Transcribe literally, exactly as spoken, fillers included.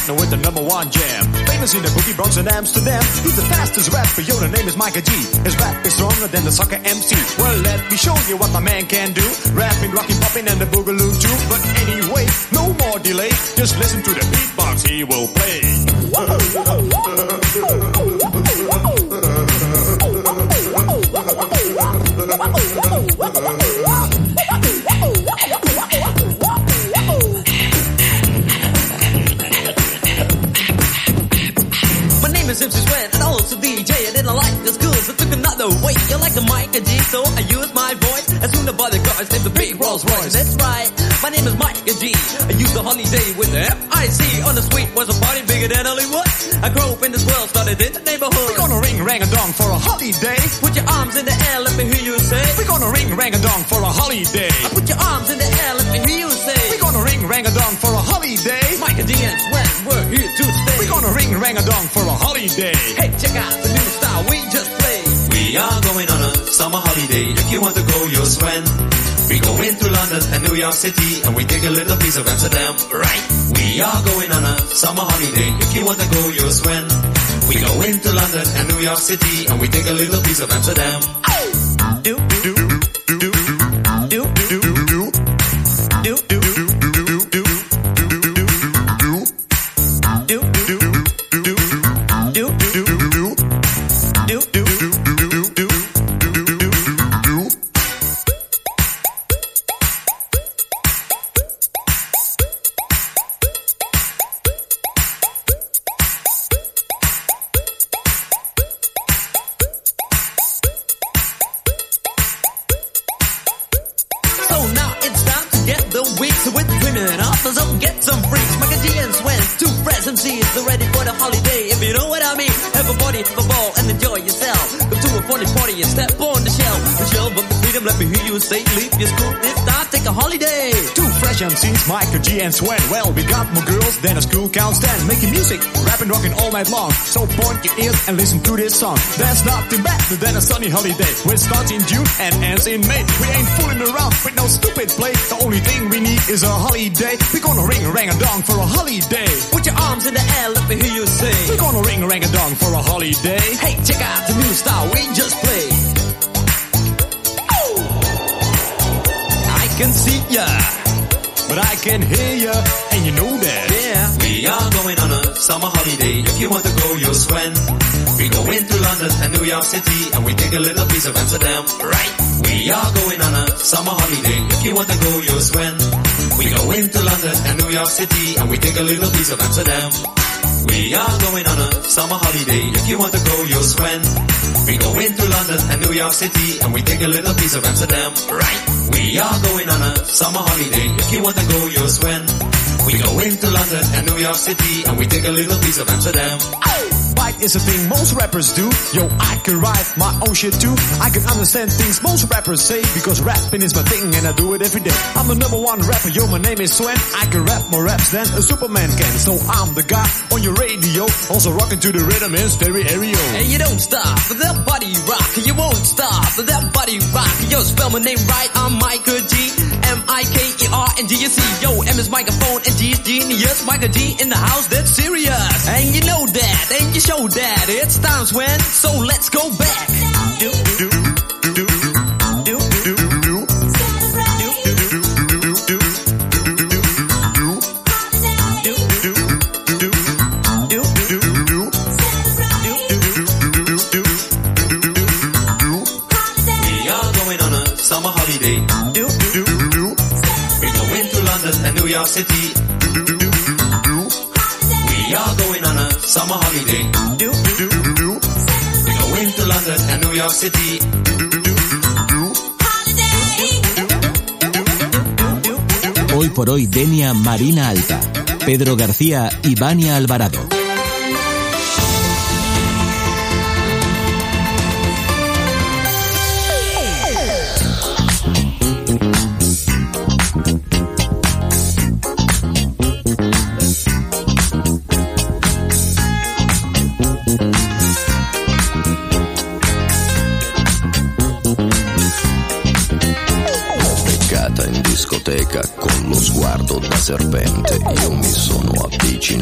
partner with the number one jam. Famous in the Boogie Bronx and Amsterdam. He's the fastest rapper, yo, the name is Micah G. His rap is stronger than the soccer M C. Well, let me show you what my man can do. Rapping, rocking, popping, and the boogaloo too. But anyway, no more delay. Just listen to the beatbox he will play. Simpsons went and also D J. I didn't like the school, so took another way. You like the Micah G, so I used my voice. As soon as I bought the car, I named the big Rolls Royce. That's right, my name is Micah G. I used the holiday with the F I C. On the street was a party bigger than Hollywood. I grew up in this world, started in the neighborhood. We're gonna ring rang-a-dong for a holiday. Put your arms in the air, let me hear you say. We're gonna ring rang-a-dong for a holiday. I put your arms in the air, let me hear you say. We're gonna ring rang-a-dong for a holiday. Micah G and Swen, we're here to stay. We're gonna ring rang-a-dong for a holiday. Hey, check out the new style we just played. We are going on a summer holiday. If you want to go, you'll Swen. We go into London and New York City and we take a little piece of Amsterdam, right? We are going on a summer holiday. If you want to go, you'll Swen. We go into London and New York City and we take a little piece of Amsterdam. Oh. Do, do, do, do, do, do, do, do, do, do, do. They're ready for the holiday, if you know what I mean. Have a party, have a ball, and enjoy yourself. Go to a funny party and step on the shelf. Michelle, but the freedom, let me hear you say, leave your school, it's time, take a holiday. Two fresh M Cs, Micah G and Swen. Well, we got more girls than a school can stand. Making music, rapping, rocking all night long. So point your ears and listen to this song. There's nothing better than a sunny holiday, which starts in June and ends in May. We ain't fooling around with no stupid play. The only thing we need is a holiday. We're gonna ring rang-a-dong for a holiday. Put your arms in the air, let me hear you say. We're gonna ring rang-a-dong for a holiday. Hey, check out the new style we just played. Oh. I can see ya, but I can hear ya, and you know that. Yeah. We are going on a summer holiday. If you want to go, you'll Swen. We go into London and New York City and we take a little piece of Amsterdam, right? We are going on a summer holiday. If you want to go, you'll Swen. We go into London and New York City and we take a little piece of Amsterdam. We are going on a summer holiday. If you want to go, you'll Swen. We go into London and New York City and we take a little piece of Amsterdam, right? We are going on a summer holiday. If you want to go, you'll Swen. We go into London and New York City and we take a little piece of Amsterdam. Bike is a thing most rappers do. Yo, I can write my own shit too. I can understand things most rappers say, because rapping is my thing and I do it every day. I'm the number one rapper, yo, my name is Swen. I can rap more raps than a Superman can. So I'm the guy on your radio, also rocking to the rhythm in stereo. And you don't stop with that body rock. You won't stop with that body rock. Yo, spell my name right, I'm Micah G. M I K E R N G S E. Yo, M is microphone and G is genius. Micah G in the house, that's serious. And you know that, and you show that. It's time, Swen, so let's go back. Do, do, do, do, do, do, do. Summer holiday. Do, do, do, do. We go into London and New York City. Do, do, do, do. We are going on a summer holiday. Do, do, do, do. We go into London and New York City. Do, do, do, do. Hoy por hoy, Denia Marina Alta, Pedro García y Vania Alvarado. Con lo sguardo da serpente io mi sono avvicinato.